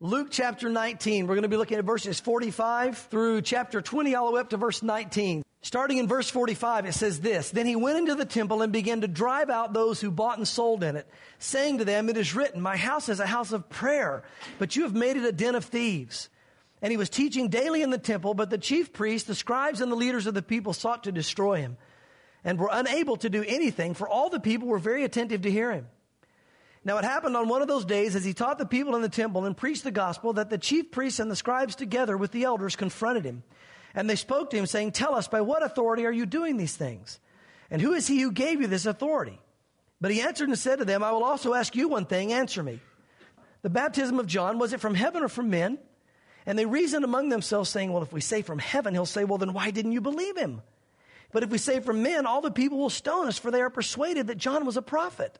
Luke chapter 19. We're going to be looking at verses 45 through chapter 20 all the way up to verse 19. Starting in verse 45, it says this: Then he went into the temple and began to drive out those who bought and sold in it, saying to them, It is written, My house is a house of prayer, but you have made it a den of thieves. And he was teaching daily in the temple, but the chief priests, the scribes, and the leaders of the people sought to destroy him, and were unable to do anything, for all the people were very attentive to hear him. Now it happened on one of those days, as he taught the people in the temple and preached the gospel, that the chief priests and the scribes together with the elders confronted him. And they spoke to him, saying, Tell us, by what authority are you doing these things? And who is he who gave you this authority? But he answered and said to them, I will also ask you one thing, answer me. The baptism of John, was it from heaven or from men? And they reasoned among themselves, saying, Well, if we say from heaven, he'll say, Well, then why didn't you believe him? But if we say from men, all the people will stone us, for they are persuaded that John was a prophet.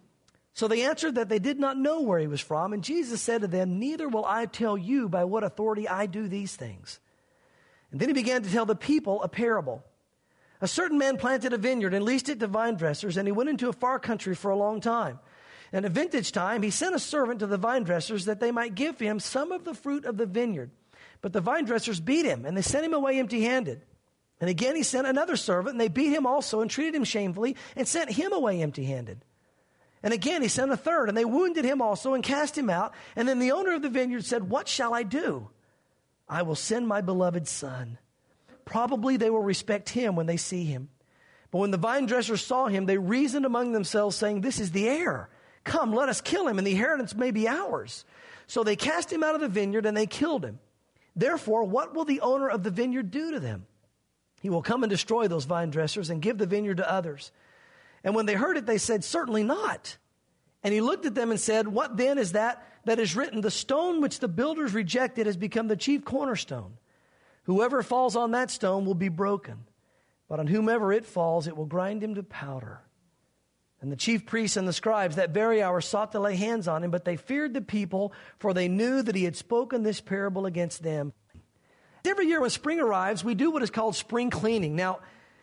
So they answered that they did not know where he was from. And Jesus said to them, Neither will I tell you by what authority I do these things. And then he began to tell the people a parable. A certain man planted a vineyard and leased it to vine dressers, and he went into a far country for a long time. And at vintage time, he sent a servant to the vine dressers that they might give him some of the fruit of the vineyard. But the vine dressers beat him, and they sent him away empty-handed. And again he sent another servant, and they beat him also and treated him shamefully and sent him away empty-handed. And again he sent a third, and they wounded him also and cast him out. And then the owner of the vineyard said, What shall I do? I will send my beloved son. Probably they will respect him when they see him. But when the vine dressers saw him, they reasoned among themselves, saying, This is the heir. Come, let us kill him, and the inheritance may be ours. So they cast him out of the vineyard, and they killed him. Therefore, what will the owner of the vineyard do to them? He will come and destroy those vine dressers and give the vineyard to others. And when they heard it, they said, Certainly not. And he looked at them and said, What then is that is written? The stone which the builders rejected has become the chief cornerstone. Whoever falls on that stone will be broken, but on whomever it falls, it will grind him to powder. And the chief priests and the scribes that very hour sought to lay hands on him, but they feared the people, for they knew that he had spoken this parable against them. Every year when spring arrives, we do what is called spring cleaning. Now,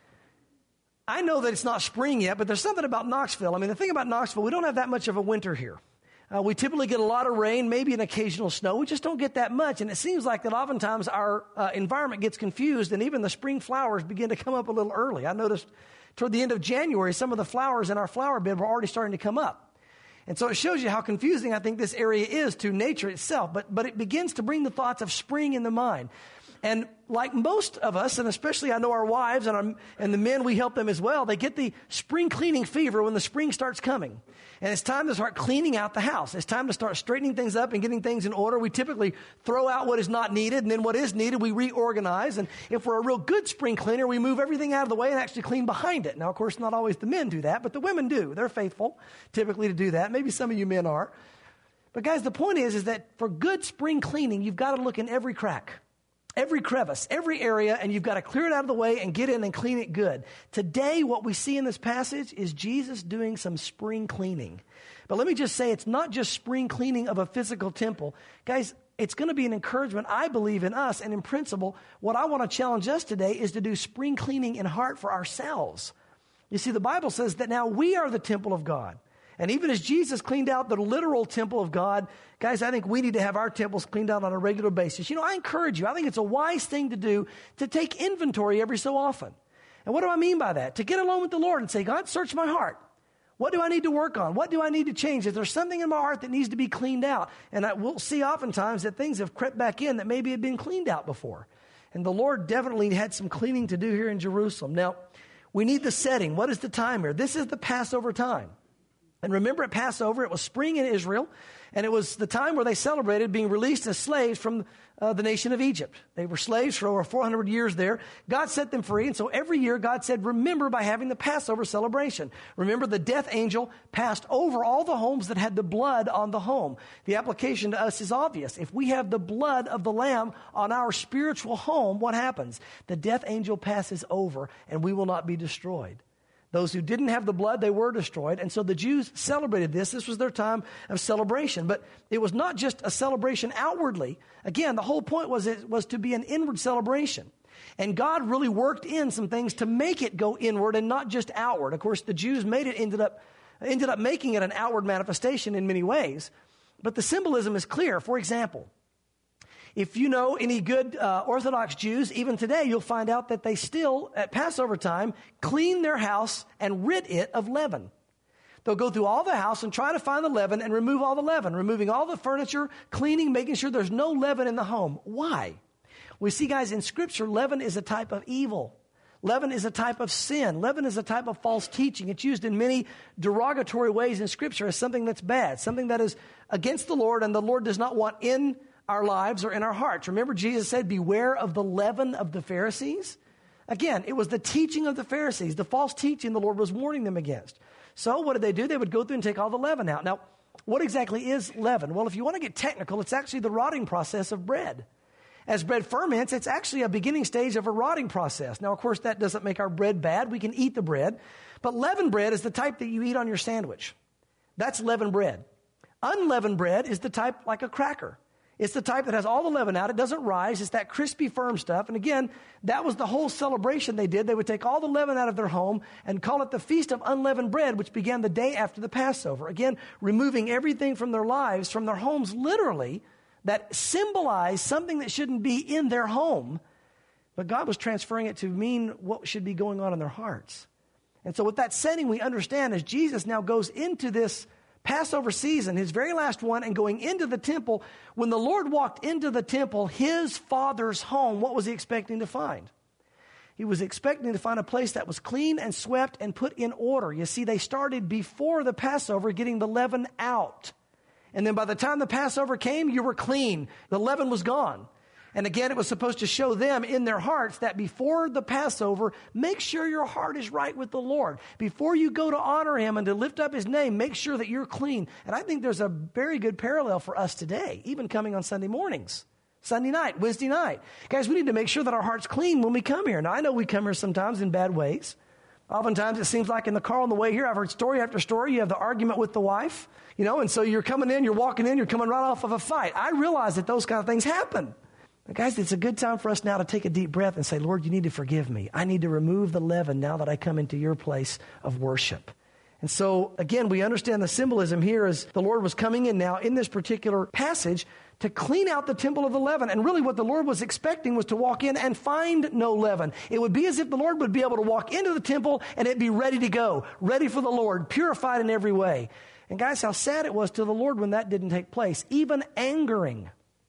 I know that it's not spring yet, but there's something about Knoxville. I mean, the thing about Knoxville, we don't have that much of a winter here. We typically get a lot of rain, maybe an occasional snow. We just don't get that much. And it seems like that oftentimes our environment gets confused, and even the spring flowers begin to come up a little early. I noticed toward the end of January, some of the flowers in our flower bed were already starting to come up. And so it shows you how confusing I think this area is to nature itself. But it begins to bring the thoughts of spring in the mind. And like most of us, and especially I know our wives and the men, we help them as well, they get the spring cleaning fever when the spring starts coming. And it's time to start cleaning out the house. It's time to start straightening things up and getting things in order. We typically throw out what is not needed, and then what is needed, we reorganize. And if we're a real good spring cleaner, we move everything out of the way and actually clean behind it. Now, of course, not always the men do that, but the women do. They're faithful typically to do that. Maybe some of you men are. But guys, the point is that for good spring cleaning, you've got to look in every crack, every crevice, every area, and you've got to clear it out of the way and get in and clean it good. Today, what we see in this passage is Jesus doing some spring cleaning. But let me just say, it's not just spring cleaning of a physical temple. Guys, it's going to be an encouragement, I believe, in us. And in principle, what I want to challenge us today is to do spring cleaning in heart for ourselves. You see, the Bible says that now we are the temple of God. And even as Jesus cleaned out the literal temple of God, guys, I think we need to have our temples cleaned out on a regular basis. You know, I encourage you, I think it's a wise thing to do to take inventory every so often. And what do I mean by that? To get alone with the Lord and say, God, search my heart. What do I need to work on? What do I need to change? Is there something in my heart that needs to be cleaned out? And we'll see oftentimes that things have crept back in that maybe had been cleaned out before. And the Lord definitely had some cleaning to do here in Jerusalem. Now, we need the setting. What is the time here? This is the Passover time. And remember at Passover, it was spring in Israel, and it was the time where they celebrated being released as slaves from the nation of Egypt. They were slaves for over 400 years there. God set them free, and so every year God said, remember by having the Passover celebration. Remember, the death angel passed over all the homes that had the blood on the home. The application to us is obvious. If we have the blood of the Lamb on our spiritual home, what happens? The death angel passes over, and we will not be destroyed. Those who didn't have the blood, they were destroyed. And so the Jews celebrated this. This was their time of celebration. But it was not just a celebration outwardly. Again, the whole point was it was to be an inward celebration. And God really worked in some things to make it go inward and not just outward. Of course, the Jews ended up making it an outward manifestation in many ways. but the symbolism is clear. For example, if you know any good Orthodox Jews, even today, you'll find out that they still, at Passover time, clean their house and rid it of leaven. They'll go through all the house and try to find the leaven and remove all the leaven, removing all the furniture, cleaning, making sure there's no leaven in the home. Why? We see, guys, in Scripture, leaven is a type of evil. Leaven is a type of sin. Leaven is a type of false teaching. It's used in many derogatory ways in Scripture as something that's bad, something that is against the Lord and the Lord does not want in our lives or in our hearts. Remember, Jesus said, beware of the leaven of the Pharisees. Again, it was the teaching of the Pharisees, the false teaching the Lord was warning them against. So what did they do? They would go through and take all the leaven out. Now, what exactly is leaven? Well, if you want to get technical, it's actually the rotting process of bread. As bread ferments, it's actually a beginning stage of a rotting process. Now, of course, that doesn't make our bread bad. We can eat the bread. But leavened bread is the type that you eat on your sandwich. That's leavened bread. Unleavened bread is the type like a cracker. It's the type that has all the leaven out. It doesn't rise. It's that crispy, firm stuff. And again, that was the whole celebration they did. They would take all the leaven out of their home and call it the Feast of Unleavened Bread, which began the day after the Passover. Again, removing everything from their lives, from their homes, literally, that symbolized something that shouldn't be in their home. But God was transferring it to mean what should be going on in their hearts. And so with that setting, we understand as Jesus now goes into this Passover season, his very last one, and going into the temple, when the Lord walked into the temple, his Father's home, what was he expecting to find? He was expecting to find a place that was clean and swept and put in order. You see, they started before the Passover getting the leaven out. And then by the time the Passover came, you were clean. The leaven was gone. And again, it was supposed to show them in their hearts that before the Passover, make sure your heart is right with the Lord. Before you go to honor him and to lift up his name, make sure that you're clean. And I think there's a very good parallel for us today, even coming on Sunday mornings, Sunday night, Wednesday night. Guys, we need to make sure that our heart's clean when we come here. Now, I know we come here sometimes in bad ways. Oftentimes, it seems like in the car on the way here, I've heard story after story. You have the argument with the wife, and so you're coming in, you're walking in, you're coming right off of a fight. I realize that those kind of things happen. But guys, it's a good time for us now to take a deep breath and say, Lord, you need to forgive me. I need to remove the leaven now that I come into your place of worship. And so, again, we understand the symbolism here as the Lord was coming in now in this particular passage to clean out the temple of the leaven. And really what the Lord was expecting was to walk in and find no leaven. It would be as if the Lord would be able to walk into the temple and it'd be ready to go, ready for the Lord, purified in every way. And guys, how sad it was to the Lord when that didn't take place, even angering.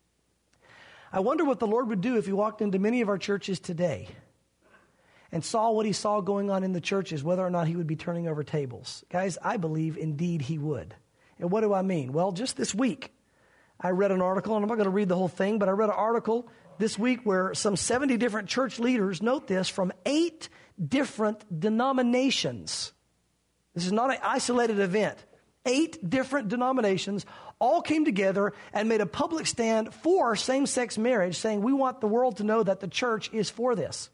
I wonder what the Lord would do if he walked into many of our churches today and saw what he saw going on in the churches, whether or not he would be turning over tables. Guys, I believe indeed he would. And what do I mean? Well, just this week, I read an article, and I'm not going to read the whole thing, but I read an article this week where some 70 different church leaders, note this, from 8 different denominations. This is not an isolated event. 8 different denominations all came together and made a public stand for same-sex marriage, saying we want the world to know that the church is for this.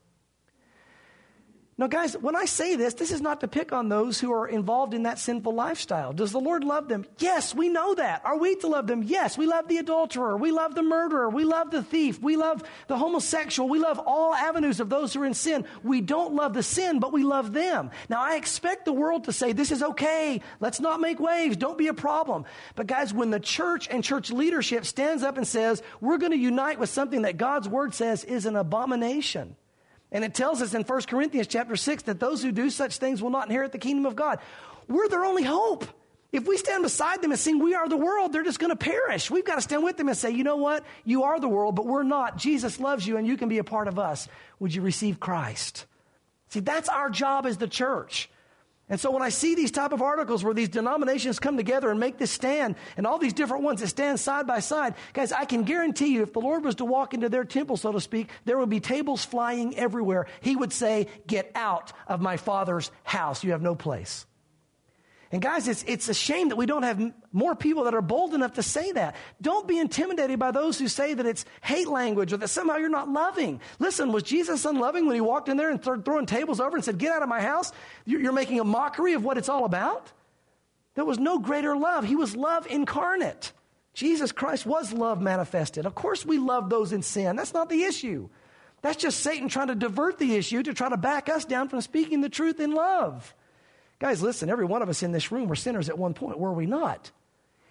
Now, guys, when I say this, this is not to pick on those who are involved in that sinful lifestyle. Does the Lord love them? Yes, we know that. Are we to love them? Yes, we love the adulterer. We love the murderer. We love the thief. We love the homosexual. We love all avenues of those who are in sin. We don't love the sin, but we love them. Now, I expect the world to say, this is okay. Let's not make waves. Don't be a problem. But guys, when the church and church leadership stands up and says, we're going to unite with something that God's word says is an abomination. And it tells us in 1 Corinthians chapter 6 that those who do such things will not inherit the kingdom of God. We're their only hope. If we stand beside them and sing, we are the world, they're just going to perish. We've got to stand with them and say, you know what? You are the world, but we're not. Jesus loves you and you can be a part of us. Would you receive Christ? See, that's our job as the church. And so when I see these type of articles where these denominations come together and make this stand, and all these different ones that stand side by side, guys, I can guarantee you if the Lord was to walk into their temple, so to speak, there would be tables flying everywhere. He would say, get out of my Father's house. You have no place. And guys, it's a shame that we don't have more people that are bold enough to say that. Don't be intimidated by those who say that it's hate language or that somehow you're not loving. Listen, was Jesus unloving when he walked in there and started throwing tables over and said, get out of my house? You're making a mockery of what it's all about? There was no greater love. He was love incarnate. Jesus Christ was love manifested. Of course we love those in sin. That's not the issue. That's just Satan trying to divert the issue to try to back us down from speaking the truth in love. Guys, listen, every one of us in this room were sinners at one point, were we not?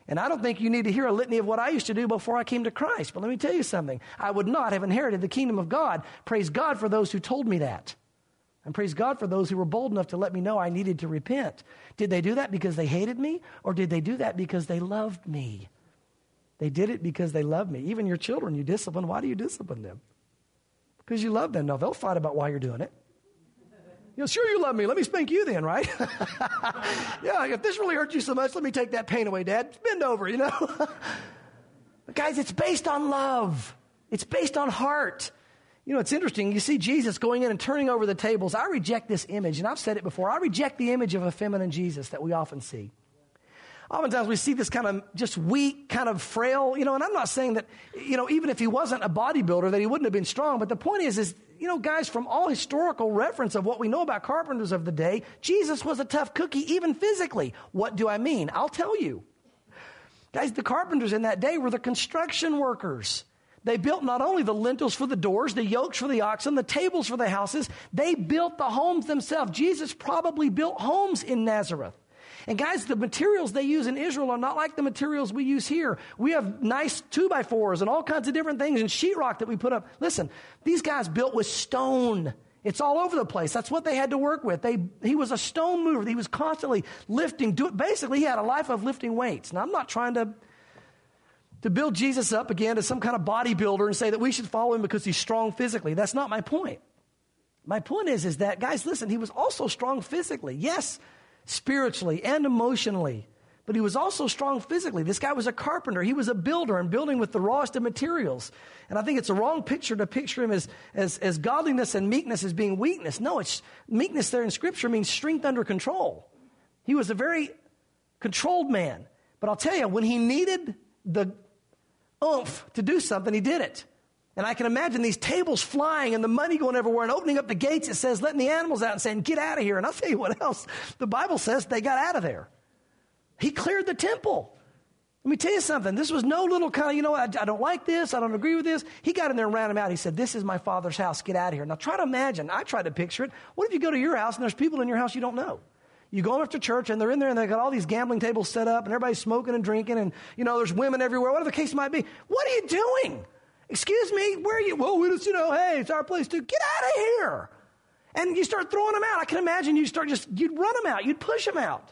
And I don't think you need to hear a litany of what I used to do before I came to Christ. But let me tell you something. I would not have inherited the kingdom of God. Praise God for those who told me that. And praise God for those who were bold enough to let me know I needed to repent. Did they do that because they hated me? Or did they do that because they loved me? They did it because they loved me. Even your children you discipline. Why do you discipline them? Because you love them. No, they'll fight about why you're doing it. Sure you love me. Let me spank you then, right? Yeah, if this really hurts you so much, let me take that pain away, Dad. Bend over, But guys, it's based on love. It's based on heart. It's interesting. You see Jesus going in and turning over the tables. I reject this image, and I've said it before. I reject the image of a feminine Jesus that we often see. Oftentimes we see this kind of just weak, kind of frail, and I'm not saying that, even if he wasn't a bodybuilder, that he wouldn't have been strong. But the point is, guys, from all historical reference of what we know about carpenters of the day, Jesus was a tough cookie, even physically. What do I mean? I'll tell you. Guys, the carpenters in that day were the construction workers. They built not only the lintels for the doors, the yokes for the oxen, the tables for the houses, they built the homes themselves. Jesus probably built homes in Nazareth. And guys, the materials they use in Israel are not like the materials we use here. We have nice 2x4s and all kinds of different things and sheetrock that we put up. Listen, these guys built with stone. It's all over the place. That's what they had to work with. He was a stone mover. He was constantly lifting. Basically, he had a life of lifting weights. Now, I'm not trying to build Jesus up again as some kind of bodybuilder and say that we should follow him because he's strong physically. That's not my point. My point is that, guys, listen, he was also strong physically. Yes, spiritually and emotionally, but he was also strong physically. This guy was a carpenter. He was a builder and building with the rawest of materials. And I think it's a wrong picture to picture him as godliness and meekness as being weakness. No, it's meekness there in Scripture means strength under control. He was a very controlled man. But I'll tell you, when he needed the oomph to do something, he did it. And I can imagine these tables flying and the money going everywhere and opening up the gates. It says, letting the animals out and saying, get out of here. And I'll tell you what else. The Bible says they got out of there. He cleared the temple. Let me tell you something. This was no little kind of, I don't like this. I don't agree with this. He got in there and ran him out. He said, this is my Father's house. Get out of here. Now try to imagine. I tried to picture it. What if you go to your house and there's people in your house you don't know? You go after church and they're in there and they got all these gambling tables set up and everybody's smoking and drinking and, there's women everywhere, whatever the case might be. What are you doing? Excuse me, where are you? Well, we just, hey, it's our place to get out of here. And you start throwing them out. I can imagine you'd run them out. You'd push them out.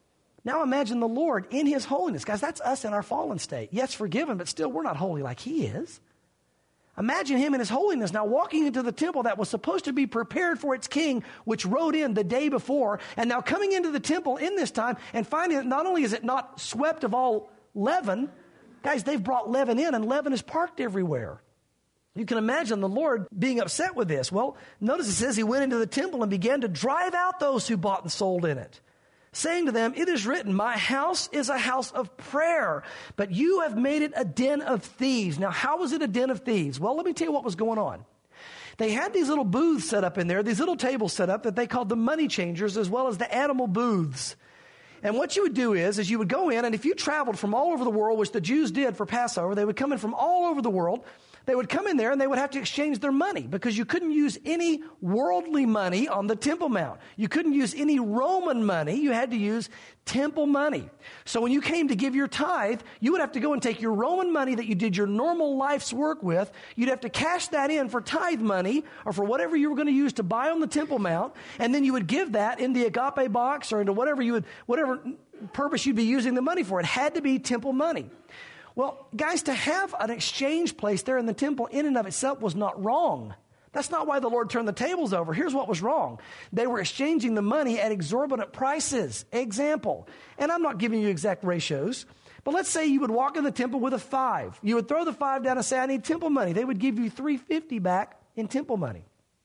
Now imagine the Lord in his holiness. Guys, that's us in our fallen state. Yes, forgiven, but still we're not holy like he is. Imagine him in his holiness now walking into the temple that was supposed to be prepared for its king, which rode in the day before, and now coming into the temple in this time and finding that not only is it not swept of all leaven, guys, they've brought leaven in, and leaven is parked everywhere. You can imagine the Lord being upset with this. Well, notice it says he went into the temple and began to drive out those who bought and sold in it, saying to them, it is written, my house is a house of prayer, but you have made it a den of thieves. Now, how was it a den of thieves? Well, let me tell you what was going on. They had these little booths set up in there, these little tables set up that they called the money changers, as well as the animal booths. And what you would do is you would go in, and if you traveled from all over the world, which the Jews did for Passover, they would come in from all over the world. They would come in there and they would have to exchange their money because you couldn't use any worldly money on the Temple Mount. You couldn't use any Roman money. You had to use temple money. So when you came to give your tithe, you would have to go and take your Roman money that you did your normal life's work with. You'd have to cash that in for tithe money or for whatever you were going to use to buy on the Temple Mount. And then you would give that in the agape box or into whatever purpose you'd be using the money for. It had to be temple money. Well, guys, to have an exchange place there in the temple in and of itself was not wrong. That's not why the Lord turned the tables over. Here's what was wrong. They were exchanging the money at exorbitant prices. Example, and I'm not giving you exact ratios, but let's say you would walk in the temple with a 5. You would throw the 5 down and say, I need temple money. They would give you $3.50 back in temple money.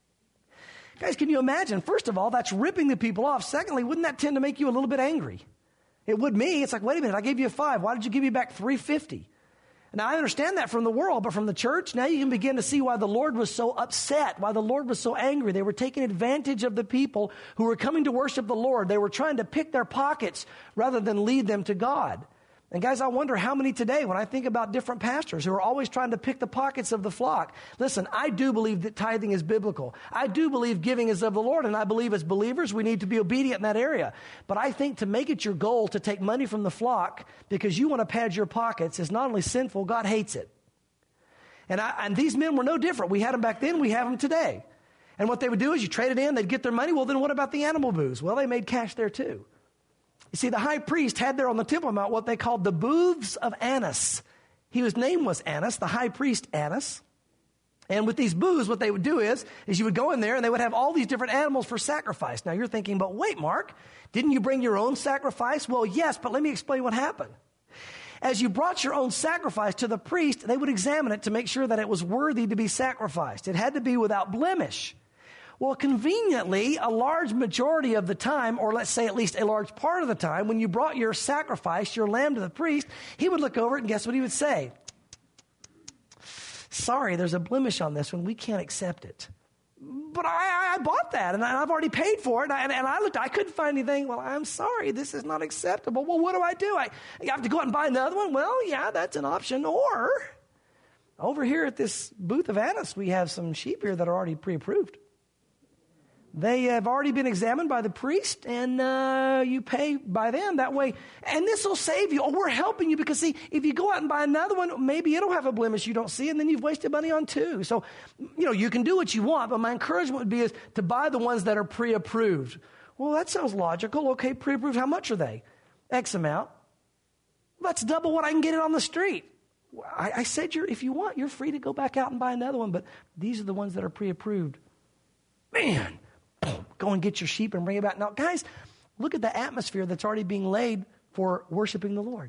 Guys, can you imagine? First of all, that's ripping the people off. Secondly, wouldn't that tend to make you a little bit angry? It would me. It's like, wait a minute, I gave you a 5. Why did you give me back $3.50? Now, I understand that from the world, but from the church, now you can begin to see why the Lord was so upset, why the Lord was so angry. They were taking advantage of the people who were coming to worship the Lord. They were trying to pick their pockets rather than lead them to God. And guys, I wonder how many today, when I think about different pastors who are always trying to pick the pockets of the flock. Listen, I do believe that tithing is biblical. I do believe giving is of the Lord, and I believe as believers we need to be obedient in that area. But I think to make it your goal to take money from the flock because you want to pad your pockets is not only sinful, God hates it. And these men were no different. We had them back then, we have them today. And what they would do is you trade it in, they'd get their money. Well, then what about the animal booths? Well, they made cash there too. You see, the high priest had there on the Temple Mount what they called the booths of Annas. His name was Annas, the high priest Annas. And with these booths, what they would do is you would go in there and they would have all these different animals for sacrifice. Now you're thinking, but wait, Mark, didn't you bring your own sacrifice? Well, yes, but let me explain what happened. As you brought your own sacrifice to the priest, they would examine it to make sure that it was worthy to be sacrificed. It had to be without blemish. Well, conveniently, a large majority of the time, or let's say at least a large part of the time, when you brought your sacrifice, your lamb to the priest, he would look over it and guess what he would say? Sorry, there's a blemish on this one. We can't accept it. But I bought that, and I've already paid for it, and I looked, I couldn't find anything. Well, I'm sorry, this is not acceptable. Well, what do? I have to go out and buy another one? Well, yeah, that's an option. Or, over here at this booth of Annas, we have some sheep here that are already pre-approved. They have already been examined by the priest, and you pay by them that way. And this will save you. Oh, we're helping you because, see, if you go out and buy another one, maybe it'll have a blemish you don't see, and then you've wasted money on two. So, you can do what you want, but my encouragement would be is to buy the ones that are pre-approved. Well, that sounds logical. Okay, pre-approved, how much are they? X amount. That's double what I can get it on the street. I said, if you want, you're free to go back out and buy another one, but these are the ones that are pre-approved. Man. Go and get your sheep and bring it back. Now, guys, look at the atmosphere that's already being laid for worshiping the Lord.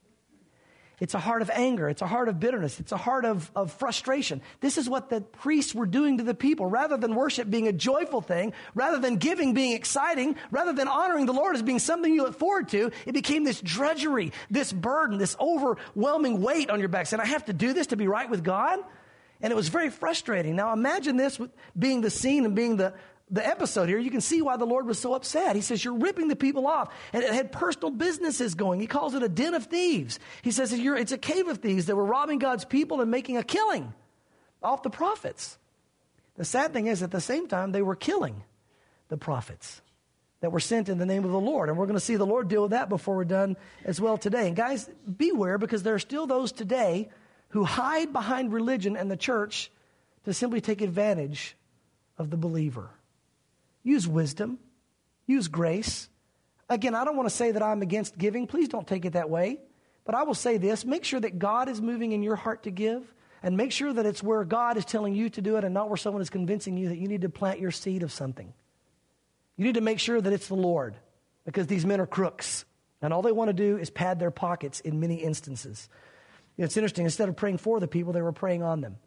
It's a heart of anger. It's a heart of bitterness. It's a heart of frustration. This is what the priests were doing to the people. Rather than worship being a joyful thing, rather than giving being exciting, rather than honoring the Lord as being something you look forward to, it became this drudgery, this burden, this overwhelming weight on your back. Saying, I have to do this to be right with God? And it was very frustrating. Now, imagine this being the scene and being the episode here. You can see why the Lord was so upset. He says, you're ripping the people off. And it had personal businesses going. He calls it a den of thieves. He says it's a cave of thieves that were robbing God's people and making a killing off the prophets. The sad thing is, at the same time, they were killing the prophets that were sent in the name of the Lord. And we're going to see the Lord deal with that before we're done as well today. And guys, beware, because there are still those today who hide behind religion and the church to simply take advantage of the believer. Use wisdom. Use grace. Again, I don't want to say that I'm against giving. Please don't take it that way. But I will say this. Make sure that God is moving in your heart to give. And make sure that it's where God is telling you to do it and not where someone is convincing you that you need to plant your seed of something. You need to make sure that it's the Lord. Because these men are crooks. And all they want to do is pad their pockets in many instances. It's interesting. Instead of praying for the people, they were praying on them.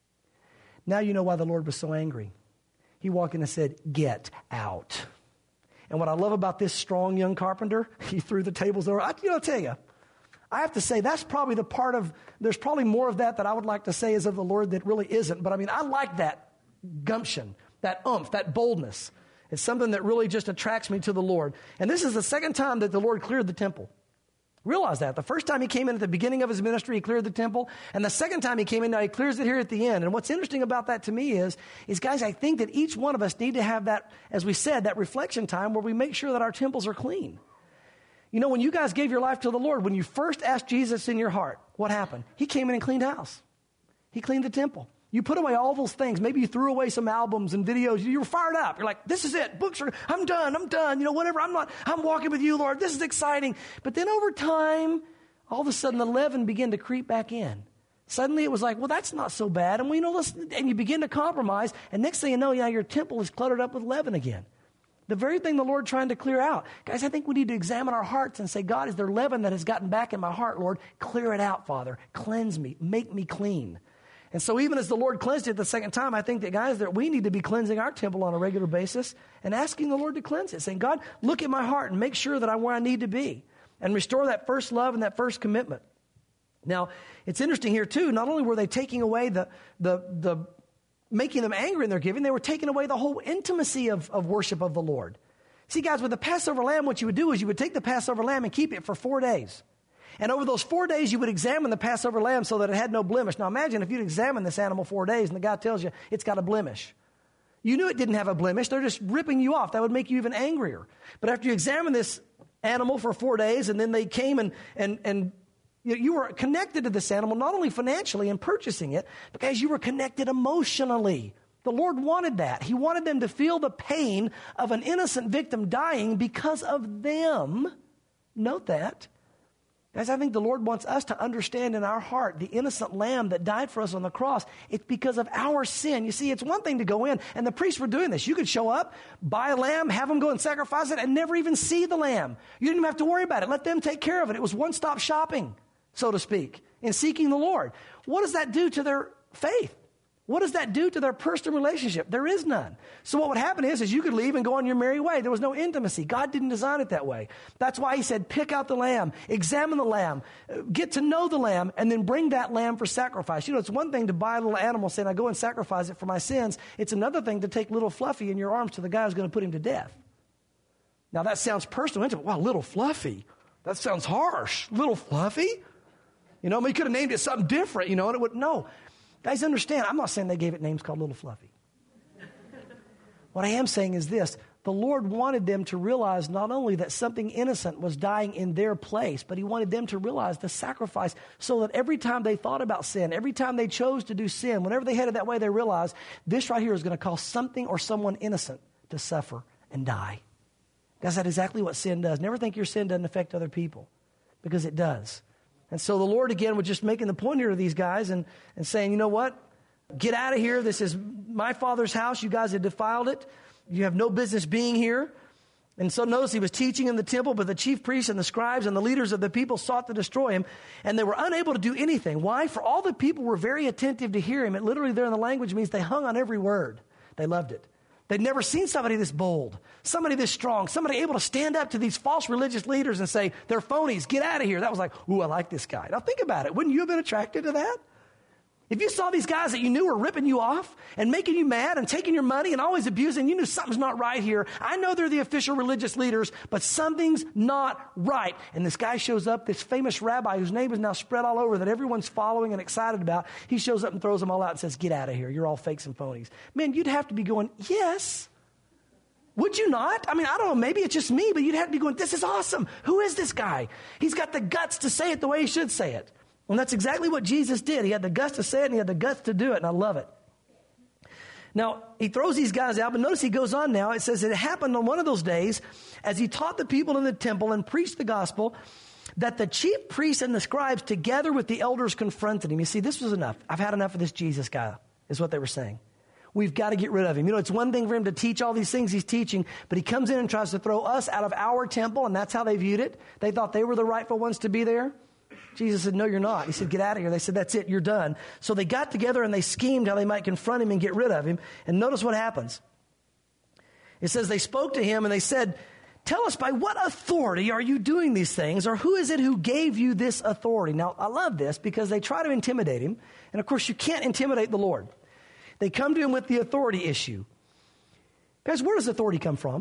Now you know why the Lord was so angry. He walked in and said, get out. And what I love about this strong young carpenter, he threw the tables over. I'll tell you, I have to say that's probably the part of, there's probably more of that I would like to say is of the Lord that really isn't. But I like that gumption, that oomph, that boldness. It's something that really just attracts me to the Lord. And this is the second time that the Lord cleared the temple. Realize that. The first time he came in at the beginning of his ministry, he cleared the temple. And the second time he came in, now he clears it here at the end. And what's interesting about that to me is guys, I think that each one of us need to have that, as we said, that reflection time where we make sure that our temples are clean. When you guys gave your life to the Lord, when you first asked Jesus in your heart, what happened? He came in and cleaned house. He cleaned the temple. You put away all those things. Maybe you threw away some albums and videos. You were fired up. You're like, this is it. Books are, I'm done. Whatever. I'm walking with you, Lord. This is exciting. But then over time, all of a sudden the leaven began to creep back in. Suddenly it was like, well, that's not so bad. And and you begin to compromise. And next thing you know, your temple is cluttered up with leaven again. The very thing the Lord trying to clear out. Guys, I think we need to examine our hearts and say, God, is there leaven that has gotten back in my heart, Lord? Clear it out, Father. Cleanse me. Make me clean. And so even as the Lord cleansed it the second time, I think that, guys, that we need to be cleansing our temple on a regular basis and asking the Lord to cleanse it, saying, God, look at my heart and make sure that I'm where I need to be and restore that first love and that first commitment. Now, it's interesting here, too. Not only were they taking away the making them angry in their giving, they were taking away the whole intimacy of worship of the Lord. See, guys, with the Passover lamb, what you would do is you would take the Passover lamb and keep it for 4 days. And over those 4 days, you would examine the Passover lamb so that it had no blemish. Now imagine if you'd examine this animal 4 days and the guy tells you it's got a blemish. You knew it didn't have a blemish. They're just ripping you off. That would make you even angrier. But after you examine this animal for 4 days, and then they came and you were connected to this animal, not only financially in purchasing it, because you were connected emotionally. The Lord wanted that. He wanted them to feel the pain of an innocent victim dying because of them. Note that. Guys, I think the Lord wants us to understand in our heart the innocent lamb that died for us on the cross. It's because of our sin. You see, it's one thing to go in, and the priests were doing this. You could show up, buy a lamb, have them go and sacrifice it, and never even see the lamb. You didn't even have to worry about it. Let them take care of it. It was one-stop shopping, so to speak, in seeking the Lord. What does that do to their faith? What does that do to their personal relationship? There is none. So what would happen is you could leave and go on your merry way. There was no intimacy. God didn't design it that way. That's why he said, pick out the lamb, examine the lamb, get to know the lamb, and then bring that lamb for sacrifice. You know, it's one thing to buy a little animal saying, I go and sacrifice it for my sins. It's another thing to take little Fluffy in your arms to the guy who's going to put him to death. Now that sounds personal, intimate. Wow, little Fluffy. That sounds harsh. Little Fluffy? You know, we could have named it something different, you know, and it would, no. Guys, understand, I'm not saying they gave it names called Little Fluffy. What I am saying is this. The Lord wanted them to realize not only that something innocent was dying in their place, but he wanted them to realize the sacrifice so that every time they thought about sin, every time they chose to do sin, whenever they headed that way, they realized this right here is going to cause something or someone innocent to suffer and die. Guys, that's exactly what sin does. Never think your sin doesn't affect other people, because it does. And so the Lord, again, was just making the point here to these guys and saying, you know what? Get out of here. This is my Father's house. You guys have defiled it. You have no business being here. And so notice he was teaching in the temple, but the chief priests and the scribes and the leaders of the people sought to destroy him, and they were unable to do anything. Why? For all the people were very attentive to hear him. It literally there in the language means they hung on every word. They loved it. They'd never seen somebody this bold, somebody this strong, somebody able to stand up to these false religious leaders and say, they're phonies, get out of here. That was like, ooh, I like this guy. Now think about it. Wouldn't you have been attracted to that? If you saw these guys that you knew were ripping you off and making you mad and taking your money and always abusing, you knew something's not right here. I know they're the official religious leaders, but something's not right. And this guy shows up, this famous rabbi whose name is now spread all over that everyone's following and excited about. He shows up and throws them all out and says, get out of here. You're all fakes and phonies. Man, you'd have to be going, yes. Would you not? I mean, I don't know, maybe it's just me, but you'd have to be going, this is awesome. Who is this guy? He's got the guts to say it the way he should say it. And that's exactly what Jesus did. He had the guts to say it, and he had the guts to do it, and I love it. Now, he throws these guys out, but notice he goes on now. It says it happened on one of those days as he taught the people in the temple and preached the gospel that the chief priests and the scribes together with the elders confronted him. You see, this was enough. I've had enough of this Jesus guy, is what they were saying. We've got to get rid of him. You know, it's one thing for him to teach all these things he's teaching, but he comes in and tries to throw us out of our temple, and that's how they viewed it. They thought they were the rightful ones to be there. Jesus said, no, you're not. He said, get out of here. They said, that's it, you're done. So they got together and they schemed how they might confront him and get rid of him. And notice what happens. It says they spoke to him and they said, tell us, by what authority are you doing these things? Or who is it who gave you this authority? Now, I love this because they try to intimidate him. And of course, you can't intimidate the Lord. They come to him with the authority issue. Guys, where does authority come from?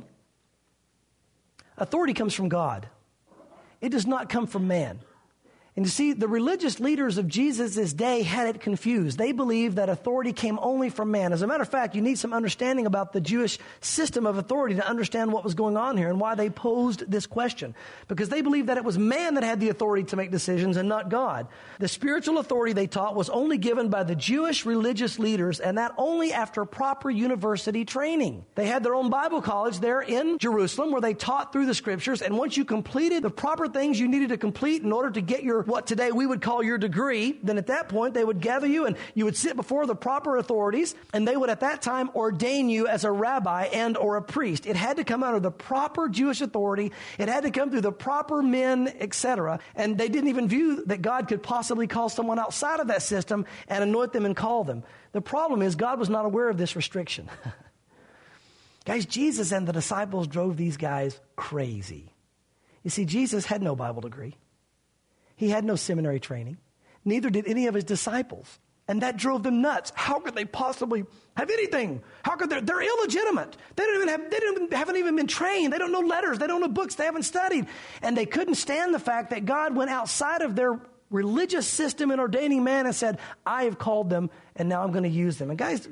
Authority comes from God. It does not come from man. And you see, the religious leaders of Jesus' day had it confused. They believed that authority came only from man. As a matter of fact, you need some understanding about the Jewish system of authority to understand what was going on here and why they posed this question. Because they believed that it was man that had the authority to make decisions and not God. The spiritual authority, they taught, was only given by the Jewish religious leaders, and that only after proper university training. They had their own Bible college there in Jerusalem where they taught through the scriptures, and once you completed the proper things you needed to complete in order to get your what today we would call your degree, then at that point they would gather you and you would sit before the proper authorities, and they would at that time ordain you as a rabbi and or a priest. It had to come under the proper Jewish authority. It had to come through the proper men, etc. And they didn't even view that God could possibly call someone outside of that system and anoint them and call them. The problem is God was not aware of this restriction. Guys, Jesus and the disciples drove these guys crazy. You see, Jesus had no Bible degree. He had no seminary training. Neither did any of his disciples. And that drove them nuts. How could they possibly have anything? How could they're illegitimate. They haven't even been trained. They don't know letters. They don't know books. They haven't studied. And they couldn't stand the fact that God went outside of their religious system in ordaining man and said, I have called them and now I'm going to use them. And guys,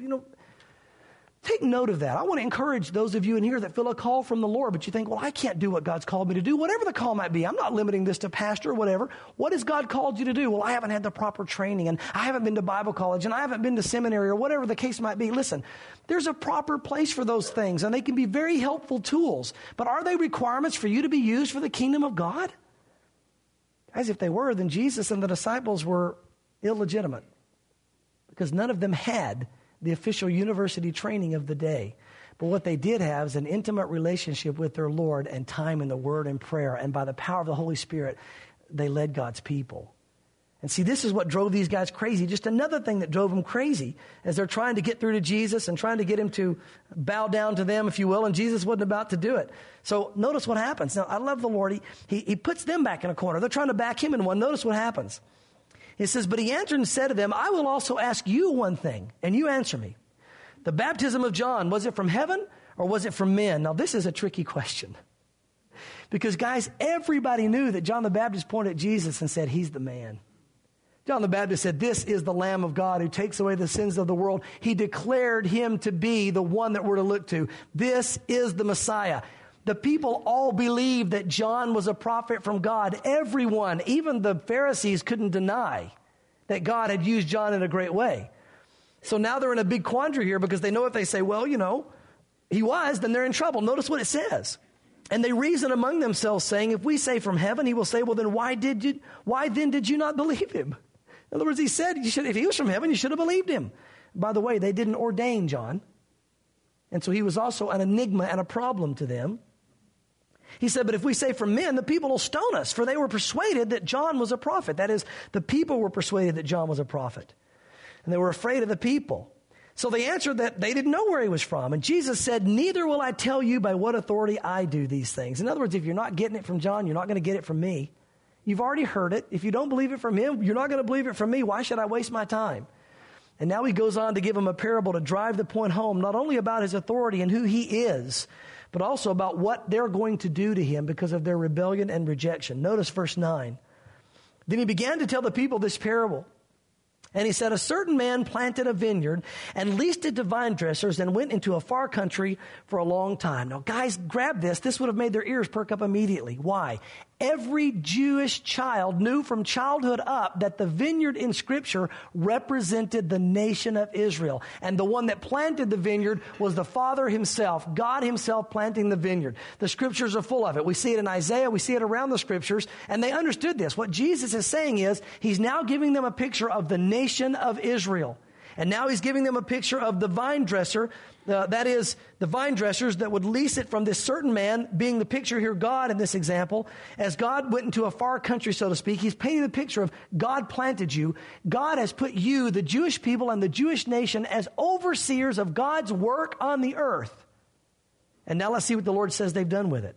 take note of that. I want to encourage those of you in here that feel a call from the Lord, but you think, well, I can't do what God's called me to do. Whatever the call might be. I'm not limiting this to pastor or whatever. What has God called you to do? Well, I haven't had the proper training, and I haven't been to Bible college, and I haven't been to seminary, or whatever the case might be. Listen, there's a proper place for those things, and they can be very helpful tools. But are they requirements for you to be used for the kingdom of God? Guys, if they were, then Jesus and the disciples were illegitimate, because none of them had the official university training of the day. But what they did have is an intimate relationship with their Lord and time in the Word and prayer. And by the power of the Holy Spirit, they led God's people. And see, this is what drove these guys crazy. Just another thing that drove them crazy as they're trying to get through to Jesus and trying to get him to bow down to them, if you will, and Jesus wasn't about to do it. So notice what happens. Now, I love the Lord. He puts them back in a corner. They're trying to back him in one. Notice what happens. It says, but he answered and said to them, I will also ask you one thing, and you answer me. The baptism of John, was it from heaven or was it from men? Now, this is a tricky question. Because, guys, everybody knew that John the Baptist pointed at Jesus and said, he's the man. John the Baptist said, this is the Lamb of God who takes away the sins of the world. He declared him to be the one that we're to look to. This is the Messiah. The people all believed that John was a prophet from God. Everyone, even the Pharisees, couldn't deny that God had used John in a great way. So now they're in a big quandary here because they know if they say, well, he was, then they're in trouble. Notice what it says. And they reason among themselves, saying, if we say from heaven, he will say, well, then why then did you not believe him? In other words, he said, if he was from heaven, you should have believed him. By the way, they didn't ordain John. And so he was also an enigma and a problem to them. He said, but if we say from men, the people will stone us, for they were persuaded that John was a prophet. That is, the people were persuaded that John was a prophet. And they were afraid of the people. So they answered that they didn't know where he was from. And Jesus said, neither will I tell you by what authority I do these things. In other words, if you're not getting it from John, you're not going to get it from me. You've already heard it. If you don't believe it from him, you're not going to believe it from me. Why should I waste my time? And now he goes on to give them a parable to drive the point home, not only about his authority and who he is, but also about what they're going to do to him because of their rebellion and rejection. Notice verse 9. Then he began to tell the people this parable. And he said, a certain man planted a vineyard and leased it to vine dressers and went into a far country for a long time. Now, guys, grab this. This would have made their ears perk up immediately. Why? Every Jewish child knew from childhood up that the vineyard in Scripture represented the nation of Israel. And the one that planted the vineyard was the Father himself, God himself planting the vineyard. The Scriptures are full of it. We see it in Isaiah. We see it around the Scriptures. And they understood this. What Jesus is saying is he's now giving them a picture of the nation of Israel. And now he's giving them a picture of the vine dresser, that is, the vine dressers that would lease it from this certain man, being the picture here, God in this example. As God went into a far country, so to speak, he's painting the picture of God planted you. God has put you, the Jewish people and the Jewish nation, as overseers of God's work on the earth. And now let's see what the Lord says they've done with it.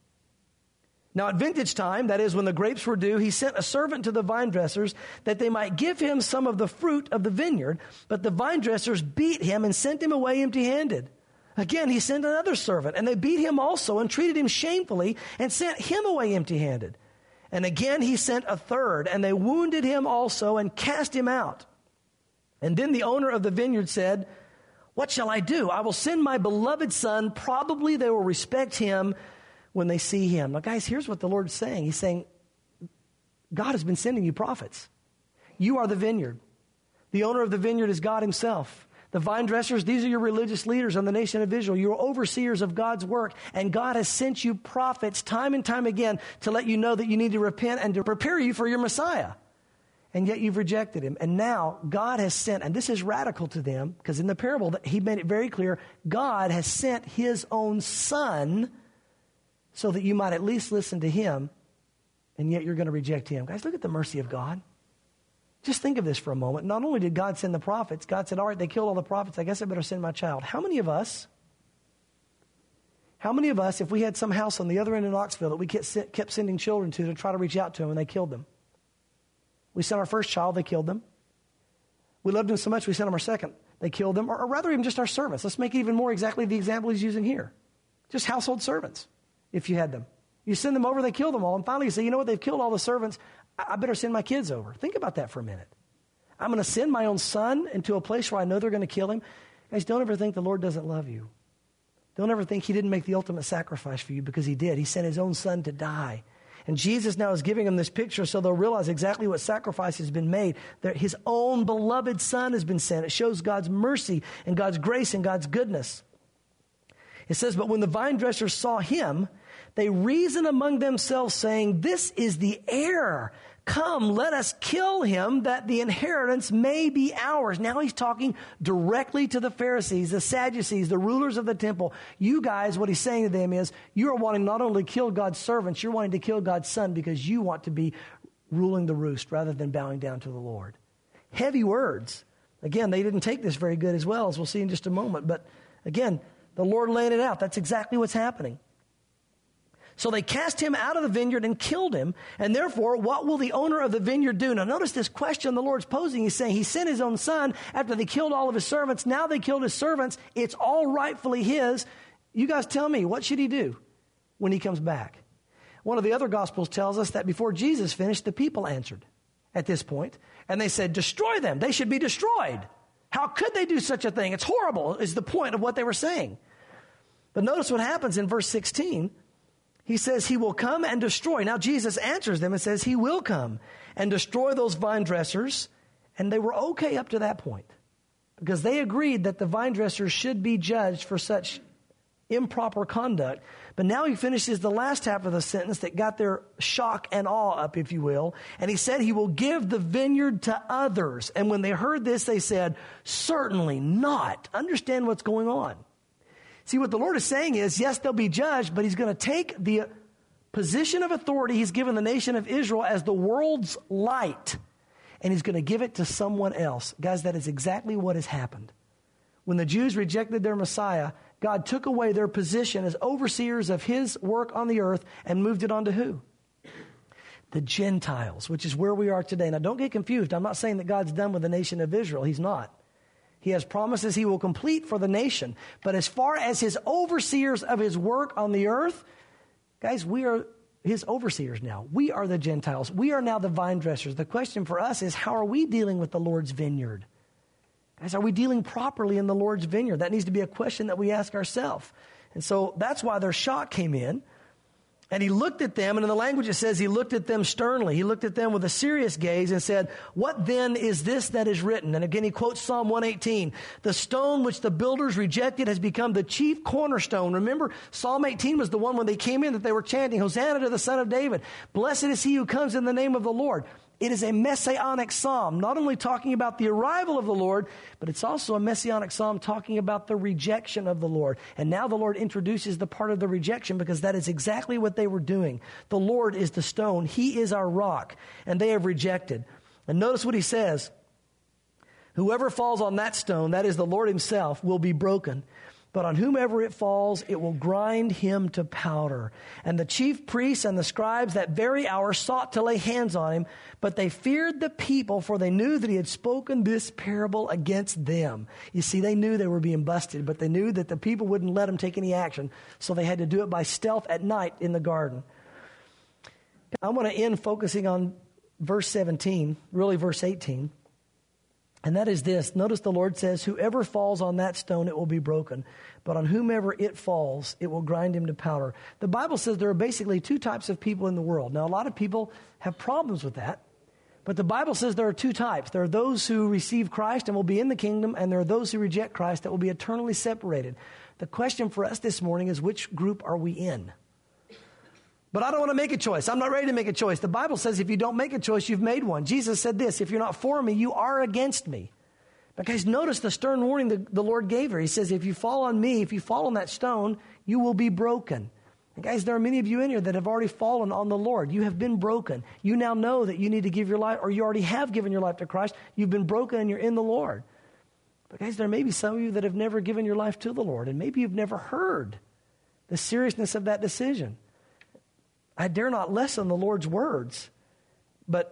Now at vintage time, that is when the grapes were due, he sent a servant to the vine dressers that they might give him some of the fruit of the vineyard. But the vine dressers beat him and sent him away empty-handed. Again, he sent another servant, and they beat him also and treated him shamefully and sent him away empty-handed. And again he sent a third, and they wounded him also and cast him out. And then the owner of the vineyard said, what shall I do? I will send my beloved son. Probably they will respect him when they see him. Now, guys, here's what the Lord's saying. He's saying, God has been sending you prophets. You are the vineyard. The owner of the vineyard is God himself. The vine dressers, these are your religious leaders on the nation of Israel. You are overseers of God's work. And God has sent you prophets time and time again to let you know that you need to repent and to prepare you for your Messiah. And yet you've rejected him. And now God has sent, and this is radical to them, because in the parable he made it very clear, God has sent his own son so that you might at least listen to him, and yet you're going to reject him. Guys, look at the mercy of God. Just think of this for a moment. Not only did God send the prophets, God said, all right, they killed all the prophets. I guess I better send my child. How many of us, if we had some house on the other end of Knoxville that we kept sending children to try to reach out to them, and they killed them? We sent our first child, they killed them. We loved him so much we sent him our second. They killed them, or rather even just our servants. Let's make it even more exactly the example he's using here. Just household servants, if you had them. You send them over, they kill them all. And finally you say, you know what, they've killed all the servants. I better send my kids over. Think about that for a minute. I'm going to send my own son into a place where I know they're going to kill him. Guys, don't ever think the Lord doesn't love you. Don't ever think he didn't make the ultimate sacrifice for you, because he did. He sent his own son to die. And Jesus now is giving them this picture so they'll realize exactly what sacrifice has been made. That his own beloved son has been sent. It shows God's mercy and God's grace and God's goodness. It says, but when the vine dressers saw him, they reasoned among themselves, saying, this is the heir. Come, let us kill him, that the inheritance may be ours. Now he's talking directly to the Pharisees, the Sadducees, the rulers of the temple. You guys, what he's saying to them is, you are wanting not only to kill God's servants, you're wanting to kill God's son because you want to be ruling the roost rather than bowing down to the Lord. Heavy words. Again, they didn't take this very good as well, as we'll see in just a moment. But again, the Lord laid it out. That's exactly what's happening. So they cast him out of the vineyard and killed him. And therefore, what will the owner of the vineyard do? Now notice this question the Lord's posing. He's saying he sent his own son after they killed all of his servants. Now they killed his servants. It's all rightfully his. You guys tell me, what should he do when he comes back? One of the other Gospels tells us that before Jesus finished, the people answered at this point. And they said, destroy them. They should be destroyed. How could they do such a thing? It's horrible, is the point of what they were saying. But notice what happens in verse 16. He says he will come and destroy. Now Jesus answers them and says he will come and destroy those vine dressers. And they were okay up to that point, because they agreed that the vine dressers should be judged for such improper conduct. But now he finishes the last half of the sentence that got their shock and awe up, if you will. And he said he will give the vineyard to others. And when they heard this, they said, certainly not. Understand what's going on. See, what the Lord is saying is, yes, they'll be judged, but he's going to take the position of authority he's given the nation of Israel as the world's light, and he's going to give it to someone else. Guys, that is exactly what has happened. When the Jews rejected their Messiah, God took away their position as overseers of his work on the earth and moved it on to who? The Gentiles, which is where we are today. Now, don't get confused. I'm not saying that God's done with the nation of Israel. He's not. He has promises he will complete for the nation. But as far as his overseers of his work on the earth, guys, we are his overseers now. We are the Gentiles. We are now the vine dressers. The question for us is, how are we dealing with the Lord's vineyard? Guys, are we dealing properly in the Lord's vineyard? That needs to be a question that we ask ourselves. And so that's why their shock came in. And he looked at them, and in the language it says he looked at them sternly. He looked at them with a serious gaze and said, what then is this that is written? And again, he quotes Psalm 118. The stone which the builders rejected has become the chief cornerstone. Remember, Psalm 18 was the one when they came in that they were chanting, Hosanna to the Son of David. Blessed is he who comes in the name of the Lord. It is a messianic psalm, not only talking about the arrival of the Lord, but it's also a messianic psalm talking about the rejection of the Lord. And now the Lord introduces the part of the rejection, because that is exactly what they were doing. The Lord is the stone. He is our rock, and they have rejected. And notice what he says. Whoever falls on that stone, that is the Lord himself, will be broken. But on whomever it falls, it will grind him to powder. And the chief priests and the scribes that very hour sought to lay hands on him, but they feared the people, for they knew that he had spoken this parable against them. You see, they knew they were being busted, but they knew that the people wouldn't let them take any action, so they had to do it by stealth at night in the garden. I want to end focusing on verse 17, really verse 18. And that is this. Notice the Lord says, whoever falls on that stone, it will be broken. But on whomever it falls, it will grind him to powder. The Bible says there are basically two types of people in the world. Now, a lot of people have problems with that. But the Bible says there are two types. There are those who receive Christ and will be in the kingdom, and there are those who reject Christ that will be eternally separated. The question for us this morning is, which group are we in? But I don't want to make a choice. I'm not ready to make a choice. The Bible says if you don't make a choice, you've made one. Jesus said this, if you're not for me, you are against me. But guys, notice the stern warning the Lord gave her. He says, if you fall on me, if you fall on that stone, you will be broken. And guys, there are many of you in here that have already fallen on the Lord. You have been broken. You now know that you need to give your life, or you already have given your life to Christ. You've been broken and you're in the Lord. But guys, there may be some of you that have never given your life to the Lord, and maybe you've never heard the seriousness of that decision. I dare not lessen the Lord's words, but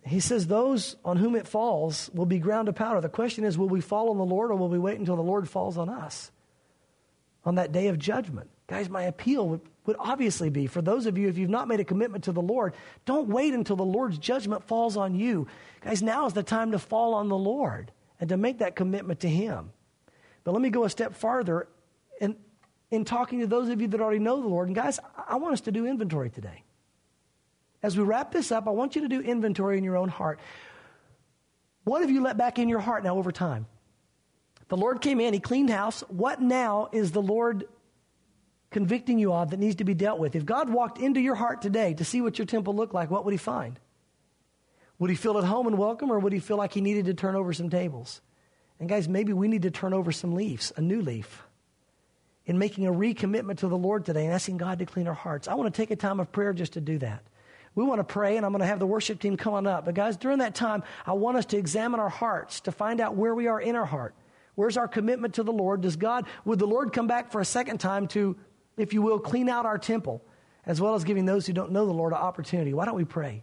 He says those on whom it falls will be ground to powder. The question is, will we fall on the Lord, or will we wait until the Lord falls on us on that day of judgment? Guys, my appeal would obviously be, for those of you, if you've not made a commitment to the Lord, don't wait until the Lord's judgment falls on you. Guys, now is the time to fall on the Lord and to make that commitment to Him. But let me go a step farther in talking to those of you that already know the Lord. And guys, I want us to do inventory today. As we wrap this up, I want you to do inventory in your own heart. What have you let back in your heart now over time? The Lord came in, He cleaned house. What now is the Lord convicting you of that needs to be dealt with? If God walked into your heart today to see what your temple looked like, what would He find? Would He feel at home and welcome, or would He feel like He needed to turn over some tables? And guys, maybe we need to turn over some leaves, a new leaf, in making a recommitment to the Lord today and asking God to clean our hearts. I want to take a time of prayer just to do that. We want to pray, and I'm going to have the worship team come on up. But guys, during that time, I want us to examine our hearts to find out where we are in our heart. Where's our commitment to the Lord? Would the Lord come back for a second time to, if you will, clean out our temple, as well as giving those who don't know the Lord an opportunity? Why don't we pray?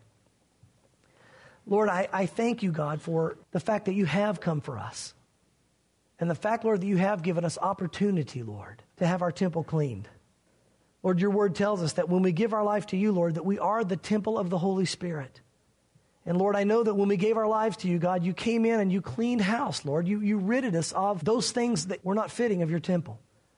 Lord, I thank you, God, for the fact that you have come for us. And the fact, Lord, that you have given us opportunity, Lord, to have our temple cleaned. Lord, your word tells us that when we give our life to you, Lord, that we are the temple of the Holy Spirit. And Lord, I know that when we gave our lives to you, God, you came in and you cleaned house, Lord. You ridded us of those things that were not fitting of your temple.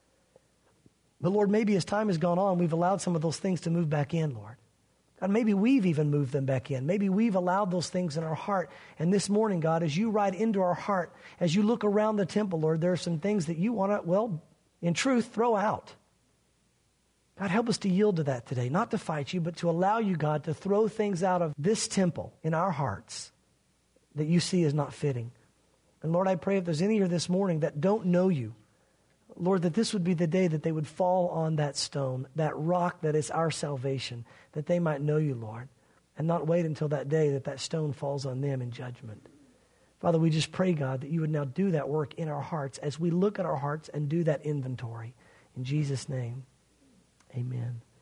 But Lord, maybe as time has gone on, we've allowed some of those things to move back in, Lord. God, maybe we've even moved them back in. Maybe we've allowed those things in our heart. And this morning, God, as you ride into our heart, as you look around the temple, Lord, there are some things that you want to, well, in truth, throw out. God, help us to yield to that today, not to fight you, but to allow you, God, to throw things out of this temple in our hearts that you see as not fitting. And Lord, I pray if there's any here this morning that don't know you, Lord, that this would be the day that they would fall on that stone, that rock that is our salvation, that they might know you, Lord, and not wait until that day that that stone falls on them in judgment. Father, we just pray, God, that you would now do that work in our hearts as we look at our hearts and do that inventory. In Jesus' name, amen.